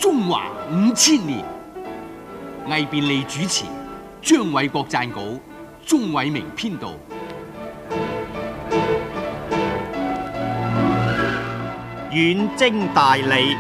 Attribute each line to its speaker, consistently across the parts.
Speaker 1: 中華5000年。魏便利主持，張偉國撰稿，鍾偉明編導。
Speaker 2: 遠征大理。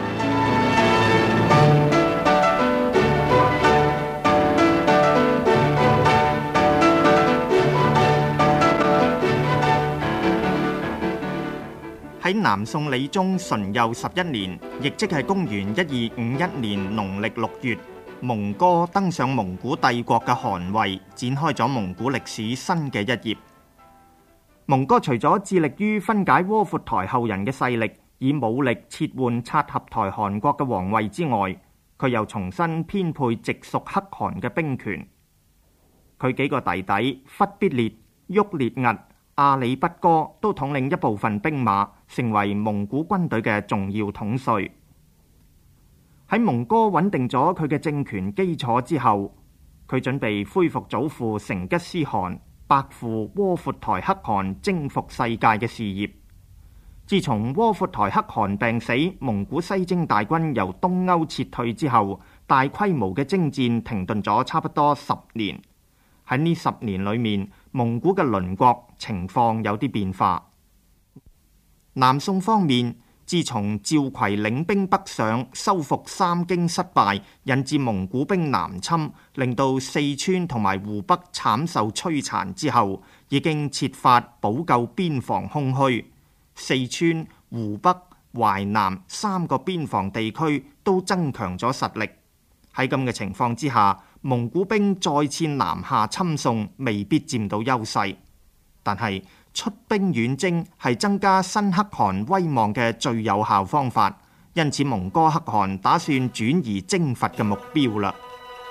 Speaker 2: 喺南宋理宗淳佑11年，亦即係公元1251年農曆6月，蒙哥登上蒙古帝國嘅汗位，展開咗蒙古歷史新嘅一頁。蒙哥除咗致力於分解窩闊台後人嘅勢力，以武力撤換察合台汗國嘅皇位之外，佢又重新編配直屬可汗嘅兵權。佢幾個弟弟忽必烈、旭烈兀、阿里不哥都統領一部分兵馬，成為蒙古軍隊嘅重要統帥。喺蒙哥穩定咗佢嘅政權基礎之後，佢準備恢復祖父成吉思汗伯父窩闊台可汗征服世界嘅事業。自從窩闊台可汗病死，蒙古西征大軍由東歐撤退之後，大規模嘅征戰停頓咗差不多10年。喺呢10年裏面，蒙古嘅鄰國情況有啲變化。南宋方面，自從趙馗領兵北上，收復三京失敗，引致蒙古兵南侵，令到四川同埋湖北慘受摧殘之後，已經設法補救邊防空虛。四川、湖北、淮南3個邊防地區都增強咗實力。喺咁嘅情況之下，蒙古兵再次南下侵宋，未必佔到優勢。但係出兵遠征係增加新可汗威望嘅最有效方法，因此蒙哥可汗打算轉移征伐嘅目標啦。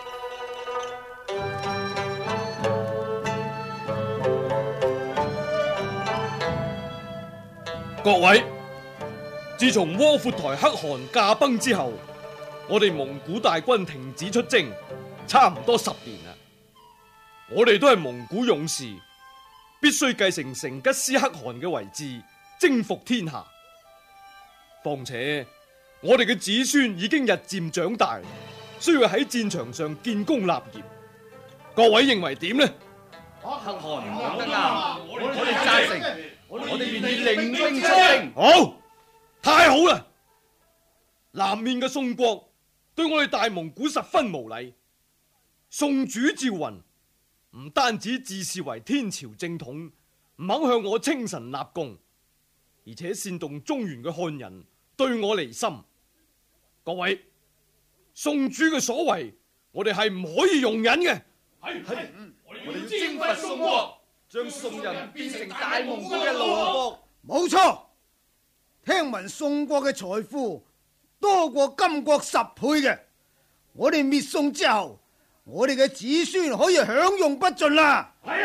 Speaker 3: 各位，自從窩闊台可汗駕崩之後，我哋蒙古大軍停止出征，差唔多10年啦。我哋都係蒙古勇士，必須繼承成吉思可汗嘅位置，征服天下。況且我哋嘅子孫已經日漸長大，需要喺戰場上建功立業。各位認為點呢？
Speaker 4: 可汗講得啱，我哋贊成，我哋願意領兵出征。
Speaker 3: 好，太好啦！南面嘅宋國對我哋大蒙古十分無禮。宋主趙雲唔單止自視為天朝正統，唔肯向我稱臣立貢，而且煽動中原嘅漢人對我離心。各位，宋主嘅所為，我哋係唔可以容忍嘅。係，我哋要征伐宋國，將宋人變成大蒙古嘅奴僕。
Speaker 5: 冇錯，聽聞宋國嘅財富多過金國10倍嘅，我哋滅宋之後，我哋嘅子孫可以享用不盡啦。係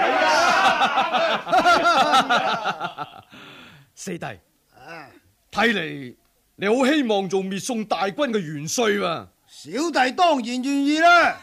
Speaker 5: 啊，
Speaker 3: 四弟，睇嚟你好希望做滅宋大軍嘅元帥嘛？
Speaker 5: 小弟當然願意啦。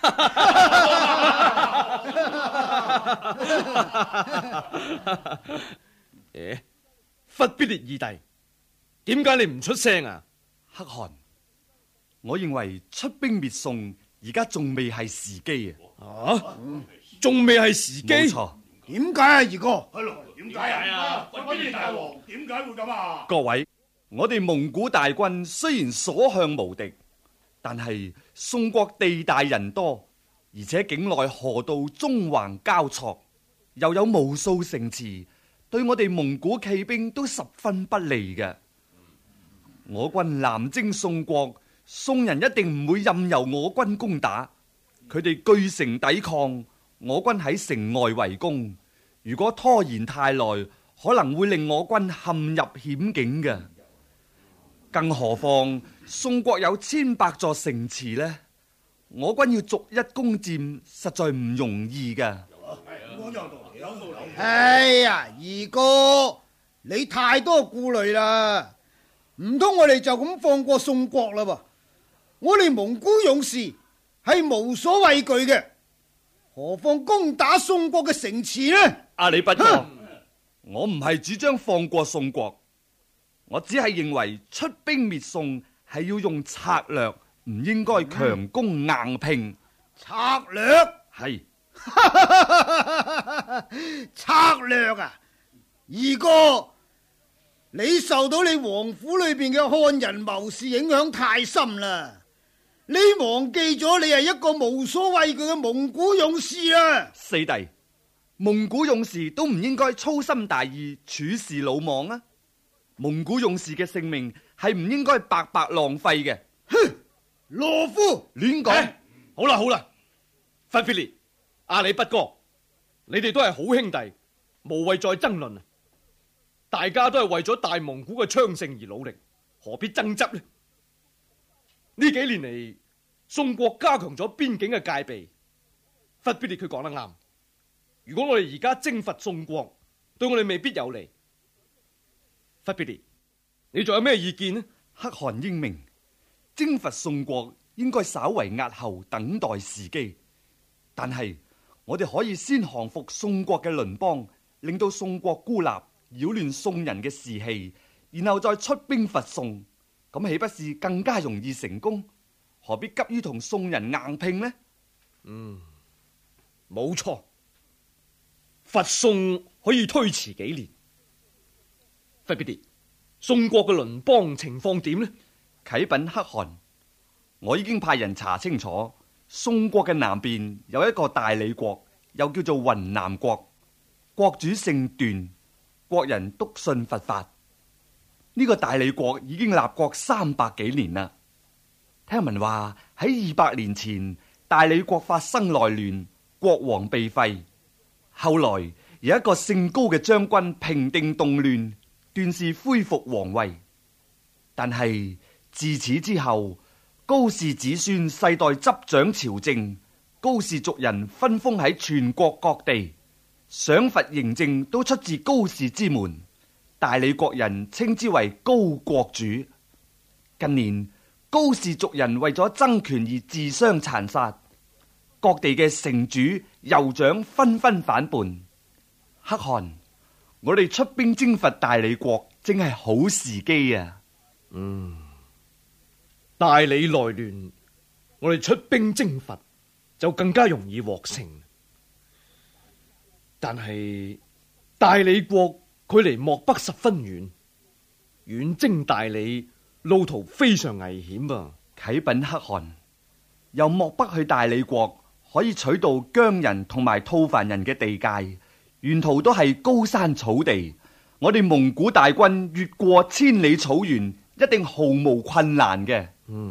Speaker 3: 忽必烈二弟，點解你唔出聲啊？
Speaker 4: 可汗，我認為出兵滅宋而家仲未係時機啊！
Speaker 3: 仲未係時機？
Speaker 4: 冇錯。
Speaker 5: 點解啊，二哥？
Speaker 6: 係咯，點解啊？忽必烈大王點解會咁啊？
Speaker 4: 各位，我哋蒙古大軍雖然所向無敵，但係宋國地大人多，而且境內河道縱橫交錯，又有無數城池，對我哋蒙古騎兵都十分不利嘅。我軍南征宋國，宋人一定唔會任由我軍攻打，佢哋據城抵抗，我軍喺城外圍攻。如果拖延太耐，可能會令我軍陷入險境嘅。更何況宋國有千百座城池呢，我軍要逐一攻佔，實在唔容易嘅。
Speaker 5: 哎呀，二哥，你太多顧慮啦，唔通我哋就咁放過宋國啦噃？我哋蒙古勇士係無所畏懼嘅，何況攻打宋國嘅城池呢？
Speaker 4: 阿里不哥，我唔係主張放過宋國，我只係認為出兵滅宋係要用策略， 唔應該強攻硬拼。
Speaker 5: 策略
Speaker 4: 係
Speaker 5: 策略啊！二哥，你受到你王府裏邊嘅漢人謀士影響太深啦，你忘記咗你係一個無所畏懼嘅蒙古勇士啊！
Speaker 4: 四弟，蒙古勇士都唔應該粗心大意、處事魯莽啊！蒙古勇士嘅性命係唔應該白白浪費嘅。
Speaker 5: 哼，懦夫，
Speaker 4: 亂講！
Speaker 3: 好啦好啦，忽必烈、阿里不哥，你哋都係好兄弟，無謂再爭論啊！大家都係為咗大蒙古嘅昌盛而努力，何必爭執呢？呢幾年嚟，宋國加強咗邊境嘅戒備，忽必烈佢講得啱。如果我哋而家征伐宋國，對我哋未必有利。忽必烈，你仲有咩意見呢？
Speaker 4: 可汗英明，征伐宋國應該稍為押後，等待時機。但係我哋可以先降服宋國嘅鄰邦，令到宋國孤立，擾亂宋人嘅士氣，然後再出兵伐宋，咁豈不是更加容易成功？何必急於同宋人硬拼呢？
Speaker 3: 冇錯，伐宋可以推遲幾年。忽必烈，宋國嘅鄰邦情況點呢？
Speaker 4: 啟稟可汗，我已經派人查清楚，宋國嘅南邊有一個大理國，又叫做雲南國，國主姓段，國人篤信佛法。呢個大理國已經立國300幾年啦。聽聞話喺200年前，大理國發生內亂，國王被廢。後來有一個姓高嘅將軍平定動亂，段氏恢復皇位。但係自此之後，高氏子孫世代執掌朝政，高氏族人分封喺全國各地，賞罰嬴政都出自高氏之門。大理國人稱之為高國主。近年高氏族人為咗爭權而自相殘殺，各地嘅城主、酋長紛紛反叛。可汗，我哋出兵征伐大理國，正係好時機啊！
Speaker 3: 大理內亂，我哋出兵征伐就更加容易獲勝。但係大理國距離漠北十分遠，遠征大理路途非常危險噃。
Speaker 4: 啟稟可汗，由漠北去大理國可以取道羌人同埋吐蕃人嘅地界，沿途都係高山草地。我哋蒙古大軍越過千里草原，一定毫無困難嘅。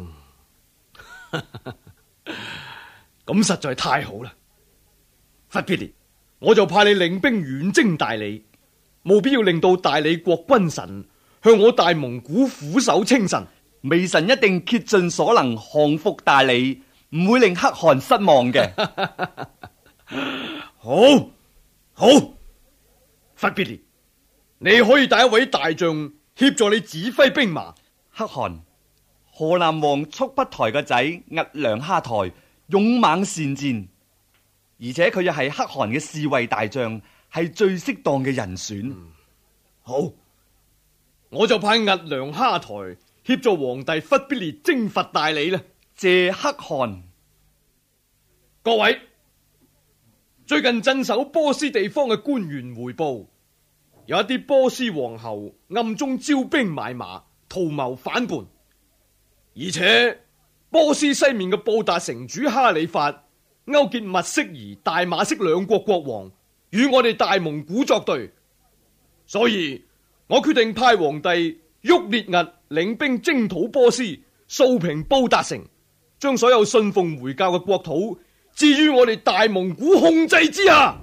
Speaker 3: 咁實在太好啦！忽必烈，我就派你領兵遠征大理，務必要令到大理國君臣向我大蒙古俯首稱臣。
Speaker 4: 微臣一定竭盡所能降服大理，唔會令可汗失望嘅。
Speaker 3: 好，好，忽必烈，你可以帶一位大將協助你指揮兵馬。
Speaker 4: 可汗，河南王速不台嘅仔屹良哈台勇猛善戰，而且佢又係可汗嘅侍衛大將，係最適當嘅人選。
Speaker 3: 好，我就派屹良哈台協助皇帝忽必烈征伐大理啦。
Speaker 4: 謝可汗。
Speaker 3: 各位，最近鎮守波斯地方嘅官員回報，有一啲波斯皇后暗中招兵買馬，圖謀反叛，而且波斯西面嘅布達城主哈里發勾結密色兒、大馬色兩國國王與我哋大蒙古作對，所以我決定派皇帝沃列兀領兵征討波斯，掃平布達城，將所有信奉回教嘅國土置於我哋大蒙古控制之下。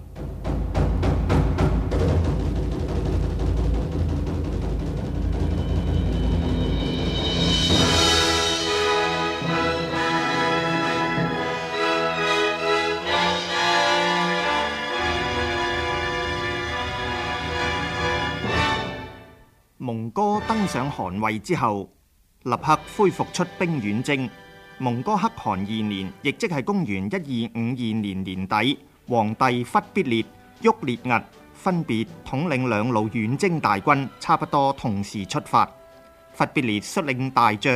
Speaker 2: 蒙哥登上汗位之後，立刻恢復出兵遠征。蒙哥可汗2年，亦即係公元1252年年底，皇帝忽必烈、沃列兀分別統領兩路遠征大軍，差不多同時出發。忽必烈率領大將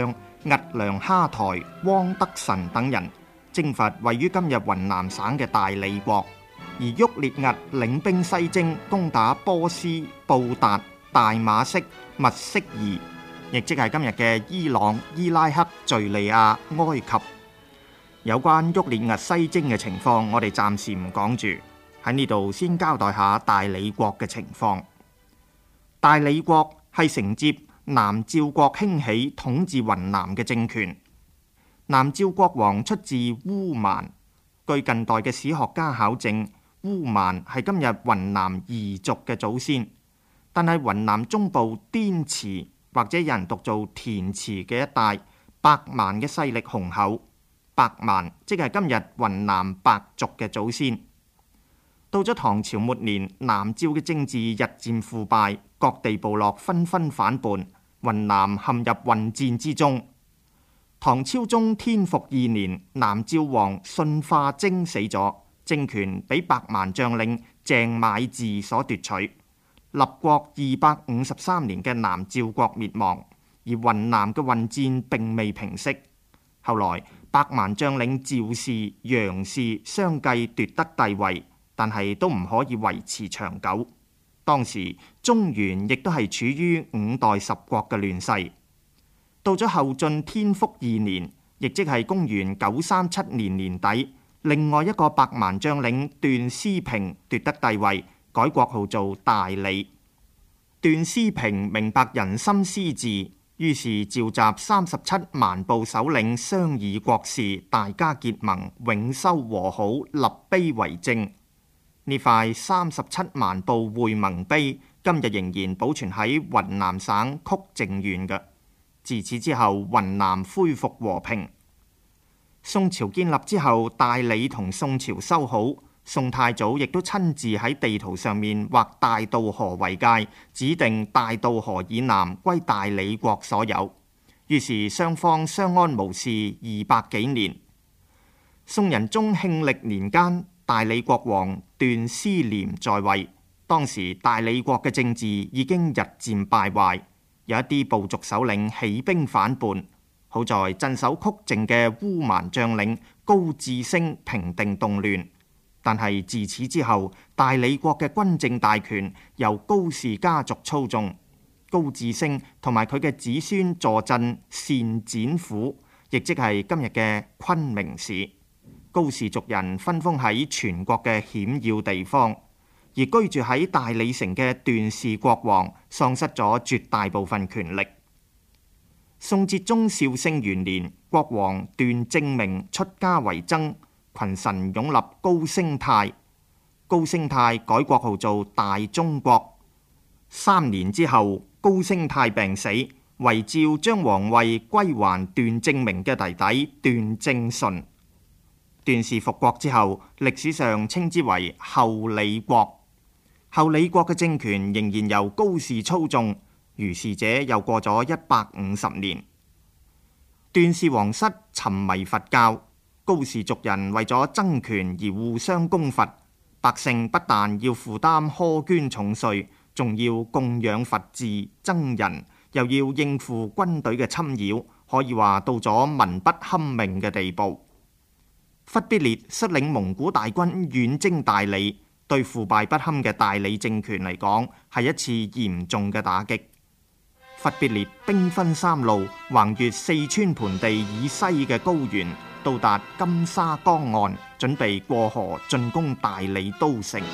Speaker 2: 屹良哈台、汪德臣等人，征伐位於今日雲南省嘅大理國。而旭烈兀領兵西征，攻打波斯、布達、大馬色、密色爾，亦即係今日嘅伊朗、伊拉克、敘利亞、埃及。有關旭烈兀西征嘅情況，我哋暫時唔講住，喺呢度先交代下大理國嘅情況。大理國係承接南詔國興起統治雲南嘅政權。南詔國王出自烏蠻，據近代嘅史學家考證，烏蠻係今日雲南彝族嘅祖先，但係雲南中部滇池或者有人讀做滇池嘅一帶，白蠻嘅勢力雄厚。白蠻即係今日雲南白族嘅祖先。到咗唐朝末年，南詔嘅政治日漸腐敗，各地部落紛紛反叛，雲南陷入混戰之中。唐昭宗天福2年，南詔王順化征死咗。政權俾白蠻將領鄭買治所奪取，立國253年嘅南詔國滅亡，而雲南嘅混戰並未平息。後來白蠻將領趙氏、楊氏相繼奪得帝位，但係都唔可以維持長久。當時中原亦都係處於5代10國嘅亂世。到咗後晉天福2年，亦即係公元937年年底，另外一個白蠻將領段思平奪得帝位，改國號做大理。段思平明白人心思治，於是召集37蠻部首領商議國事，大家結盟，永修和好，立碑為證。呢塊37蠻部會盟碑今日仍然保存喺雲南省曲靖縣嘅。自此之後，雲南恢復和平。宋朝建立之後，大理同宋朝修好，宋太祖亦都親自喺地圖上面畫大渡河為界，指定大渡河以南歸大理國所有。於是雙方相安無事200幾年。宋仁宗慶曆年間，大理國王段思廉在位，當時大理國嘅政治已經日漸敗壞，有一啲部族首領起兵反叛。好在鎮守曲靖嘅烏蠻將領高志升平定動亂，但係自此之後，大理國嘅軍政大權由高氏家族操縱。高志升同埋佢嘅子孫坐鎮善展府，亦即係今日嘅昆明市。高氏族人分封喺全國嘅險要地方，而居住喺大理城嘅段氏國王喪失咗絕大部分權力。宋哲宗紹聖元年，國王段正明出家為僧，群臣擁立高升泰。高升泰改國號做大中國。3年之後，高升泰病死，遺詔將皇位歸還段正明嘅弟弟段正淳。段氏復國之後，歷史上稱之為後理國。後理國嘅政權仍然由高氏操縱。如是者又過咗150年，段氏皇室沉迷佛教，高氏族人為咗爭權而互相攻伐，百姓不但要負擔苛捐重稅，仲要供養佛寺、僧人，又要應付軍隊嘅侵擾，可以話到咗民不堪命嘅地步。忽必烈率領蒙古大軍遠征大理，對腐敗不堪嘅大理政權嚟講，係一次嚴重嘅打擊。忽必烈兵分3路，橫越四川盆地以西嘅高原，到達金沙江岸，準備過河進攻大理都城。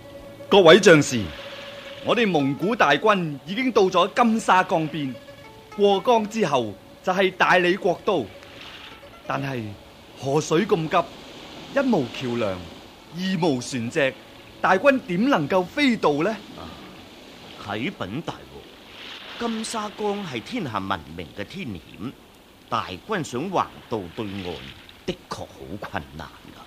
Speaker 4: 各位將士，我哋蒙古大軍已經到咗金沙江邊， 過江之後就係大理國都。但係河水咁急，一無橋梁，二無船隻，大軍點能夠飛渡呢？
Speaker 7: 啟稟大王，金沙江係天下聞名嘅天險，大軍想橫渡對岸，的確好困難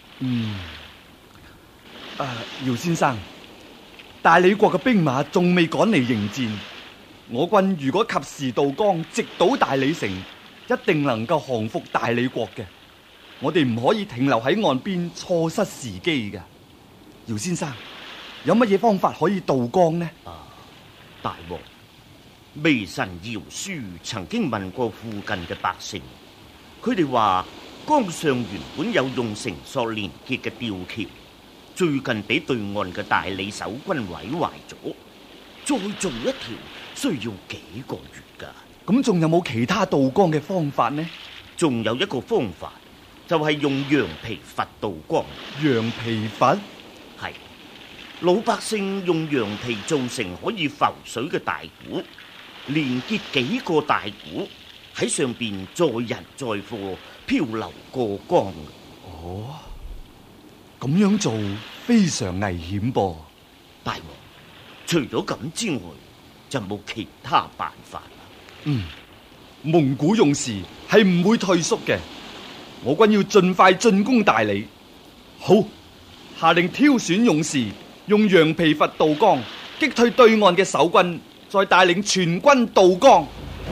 Speaker 7: 噶。
Speaker 4: 姚先生，大理國嘅兵馬仲未趕嚟迎戰，我軍如果及時渡江，直搗大理城，一定能夠降服大理國嘅。我哋唔可以停留喺岸邊，錯失時機嘅。姚先生，有乜嘢方法可以渡江呢？
Speaker 7: 大王，微臣姚書曾經問過附近嘅百姓，佢哋話江上原本有用繩索連結嘅吊橋，最近俾對岸嘅大理守軍毀壞咗，再做一條需要幾個月噶。
Speaker 4: 咁仲有冇其他渡江嘅方法呢？
Speaker 7: 仲有一個方法，就係用羊皮筏渡江。
Speaker 4: 羊皮筏？
Speaker 7: 係，老百姓用羊皮做成可以浮水嘅大鼓，連結幾個大鼓喺上邊載人載貨漂流過江。
Speaker 4: 哦，咁樣做非常危險噃。
Speaker 7: 大王，除咗咁之外，就冇其他辦法啦。
Speaker 4: 蒙古勇士係唔會退縮嘅，我軍要盡快進攻大理。好，下令挑選勇士，用羊皮筏渡江，擊退對岸嘅守軍，再帶領全軍渡江。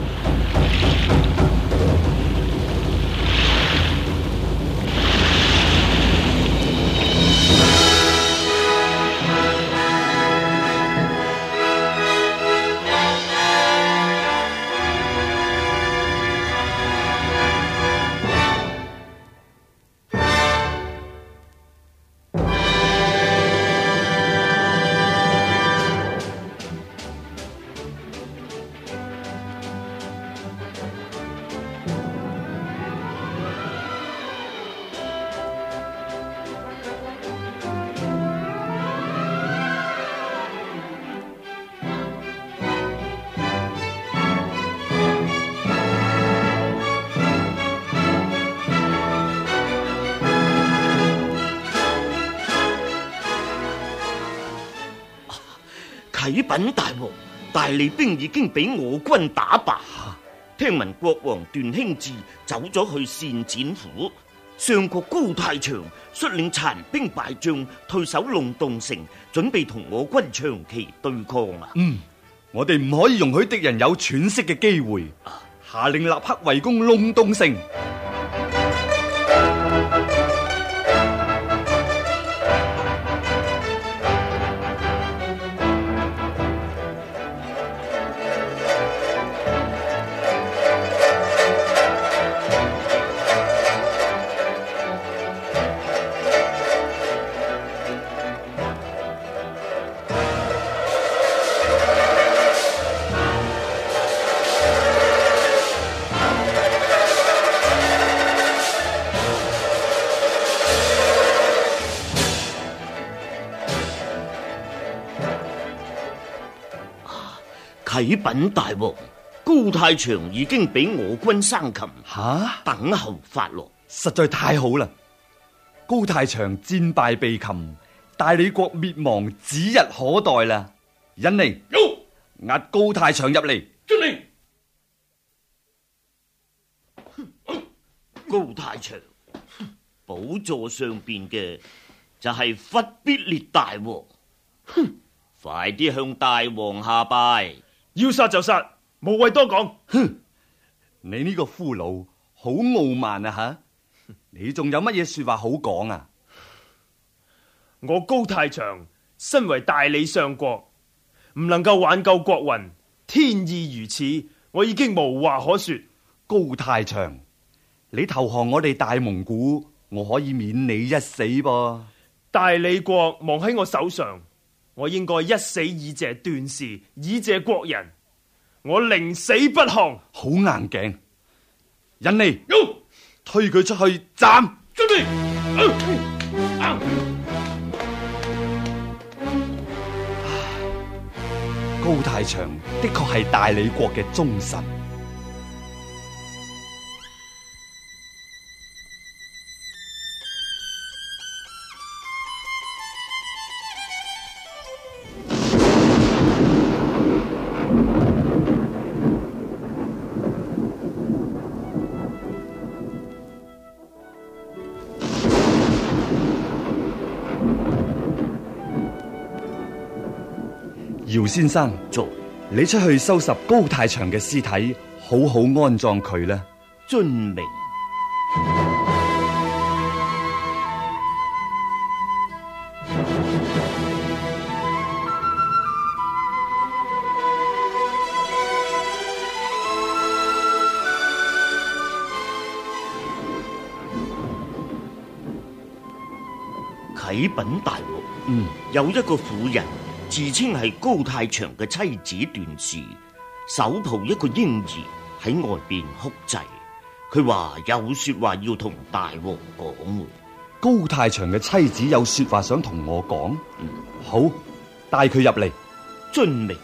Speaker 7: 啟稟大王，大理兵已經俾我軍打敗。聽聞國王段興志走咗去善展府，相國高太長率領殘兵敗將退守龍洞城，準備同我軍長期對抗啊！
Speaker 4: 我哋唔可以容許敵人有喘息嘅機會，下令立刻圍攻龍洞城。
Speaker 7: 啟稟大王，高太長已經俾我軍生擒，等候發落。
Speaker 4: 實在太好啦！高太長戰敗被擒，大理國滅亡指日可待啦！引令，押高太長入嚟。
Speaker 3: 遵令。
Speaker 7: 高太長，寶座上邊嘅就係忽必烈大王，快啲向大王下拜。
Speaker 3: 要殺就殺，無謂多講。
Speaker 4: 你呢個俘虜好傲慢啊吓！你仲有乜嘢說話好講啊？
Speaker 3: 我高太長身為大理相國，唔能夠挽救國運，天意如此，我已經無話可說。
Speaker 4: 高太長，你投降我哋大蒙古，我可以免你一死噃。
Speaker 3: 大理國亡喺我手上，我應該一死以謝段氏，以謝國人。我寧死不降。
Speaker 4: 好硬頸，引嚟，推佢出去斬。
Speaker 3: 遵命。
Speaker 4: 高太長的確係大理國嘅忠臣， 姚先生，
Speaker 7: 做
Speaker 4: 你出去收拾高太祥嘅屍體，好好安葬佢啦。
Speaker 7: 遵命。啟稟大王，有一個婦人自稱係高太祥嘅妻子段氏，手抱一個嬰兒喺外邊哭祭。佢話有說話要同大王講。
Speaker 4: 高太祥嘅妻子有說話想同我講。好，帶佢入嚟。
Speaker 7: 遵命。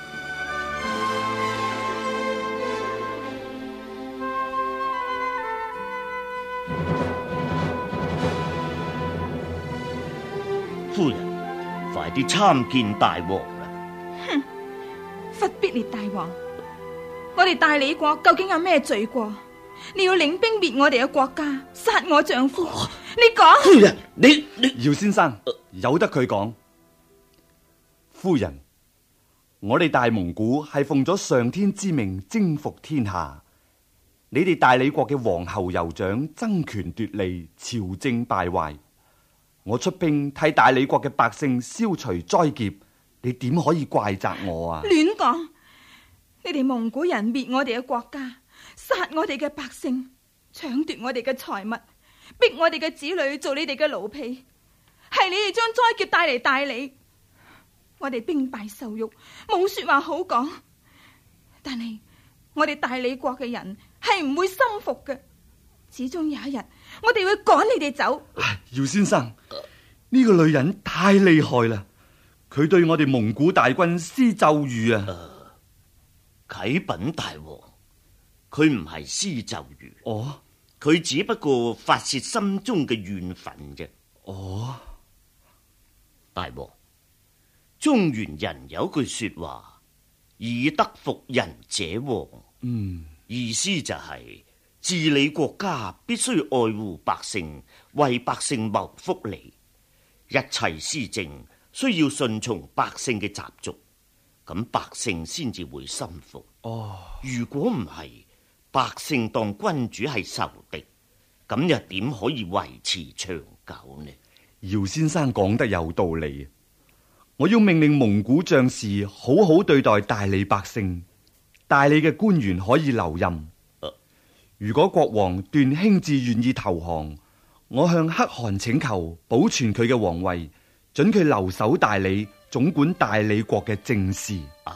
Speaker 7: 夫人，快啲參見大王啦！
Speaker 8: 哼，忽必烈大王，我哋大理國究竟有咩罪過？你要領兵滅我哋嘅國家，殺我丈夫？你講！
Speaker 7: 夫人，你
Speaker 4: 姚先生，由得佢講。夫人，我哋大蒙古係奉咗上天之命征服天下，你哋大理國嘅皇后酋長爭權奪利，朝政敗壞。我出兵替大理國嘅百姓消除災劫，你點可以怪責我啊？
Speaker 8: 亂講！你哋蒙古人滅我哋嘅國家，殺我哋嘅百姓，搶奪我哋嘅財物，逼我哋嘅子女做你哋嘅奴婢，係你哋將災劫帶嚟大理，我哋兵敗受辱，冇說話好講。但係我哋大理國嘅人係唔會心服嘅，始終有一日我哋會趕你哋走。
Speaker 4: 姚先生，呢個女人太厲害啦，佢對我哋蒙古大軍施咒語啊！
Speaker 7: 啟稟大王，佢唔係施咒語，
Speaker 4: 哦，
Speaker 7: 佢只不過發洩心中嘅怨憤啫。
Speaker 4: 哦，
Speaker 7: 大王，中原人有句說話，以德服人者王。意思就係治理國家必須愛護百姓，為百姓謀福利，一切施政需要順從百姓嘅習俗，咁百姓先至會心服。如果唔係，百姓當君主係仇敵，咁又點可以維持長久呢？
Speaker 4: 姚先生講得有道理，我要命令蒙古將士好好對待大理百姓，大理嘅官員可以留任。如果國王段興志願意投降，我向可汗請求保存佢嘅皇位，准佢留守大理，總管大理國嘅政事。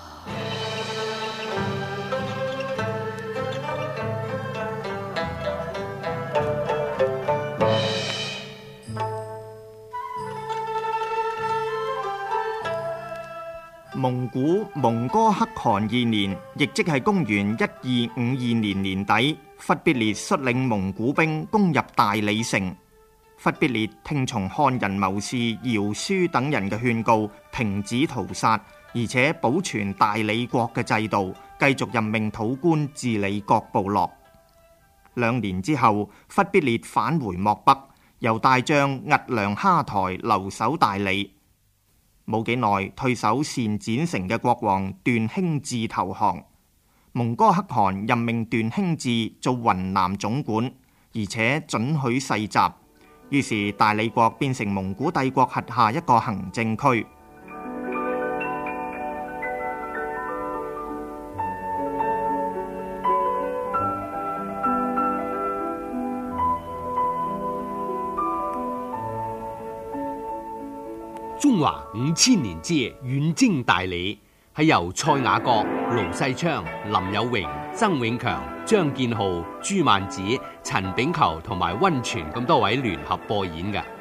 Speaker 2: 蒙古蒙哥可汗2年，亦即係公元1252年年底，忽必烈率領蒙古兵攻入大理城。忽必烈聽從漢人謀士姚舒等人嘅勸告，停止屠殺，而且保存大理國嘅制度，繼續任命土官治理各部落。2年之後，忽必烈返回漠北，由大將額良哈台留守大理。冇幾耐，退守善展城嘅國王段興志投降，蒙哥可汗任命段興志做雲南總管，而且准許世襲，於是大理國變成蒙古帝國轄下一個行政區。
Speaker 1: 中華5000年之遠征大理，係由蔡雅閣、盧世昌、林有榮、曾永強、張建浩、朱萬子、陳炳求同埋溫泉咁多位聯合播演嘅。